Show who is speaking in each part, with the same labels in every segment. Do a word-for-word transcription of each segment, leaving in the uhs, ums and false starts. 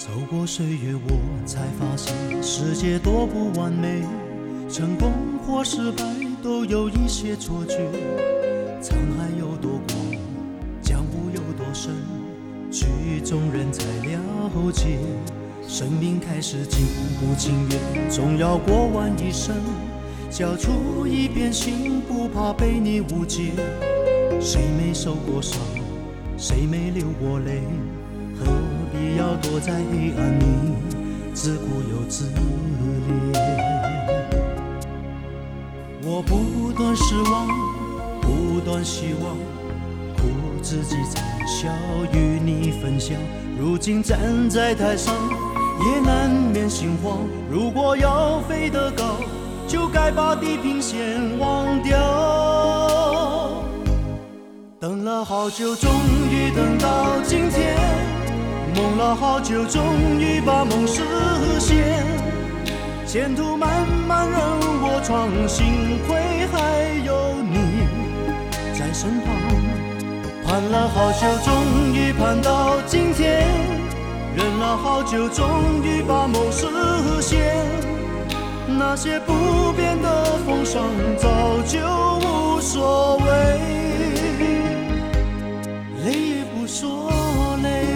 Speaker 1: 走过岁月，我才发现世界多不完美，成功或失败都有一些错觉。沧海有多广，江湖有多深，曲中人才了解。生命开始情不情愿，总要过完一生，交出一片心，不怕被你误解。谁没受过伤，谁没流过泪，何必要躲在黑暗里自顾又自怜。我不断失望，不断希望，苦自己惨笑与你分享。如今站在台上，也难免心慌。如果要飞得高，就该把地平线忘掉。等了好久，终于等到今天，梦了好久，终于把梦实现。前途漫漫任我闯，幸亏还有你在身旁。盼了好久，终于盼到今天，忍了好久，终于把梦实现。那些不变的风霜早就无所谓，累也不说累。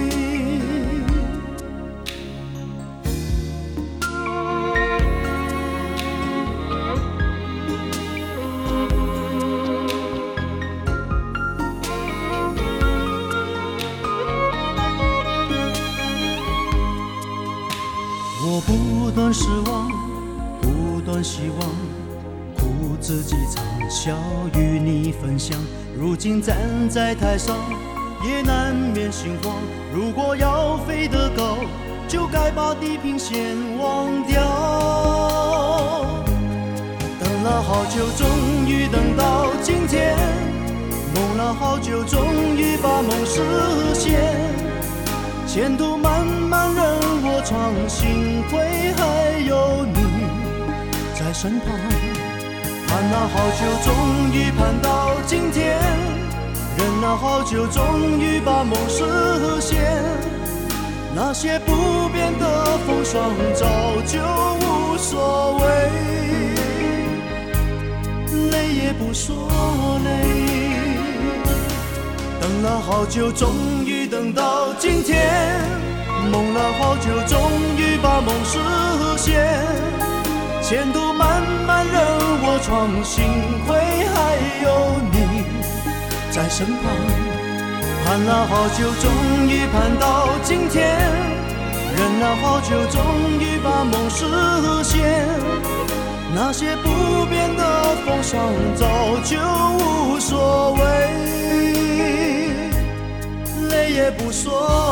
Speaker 1: 我不断失望，不断希望，苦自己惨笑与你分享。如今站在台上，也难免心慌。如果要飞得高，就该把地平线忘掉。等了好久，终于等到今天，梦了好久，终于把梦实现。前途漫漫任我闯，幸亏还有你在身旁。盼了好久，终于盼到今天，忍了好久，终于把梦实现。那些不变的风霜早就无所谓，累也不说累。等了好久，终于等到今天，梦了好久，终于把梦实现。前途漫漫任我闯，幸亏还有你在身旁。盼了好久，终于盼到今天，忍了好久，终于把梦实现。那些不变的风霜早就无所谓，累也不说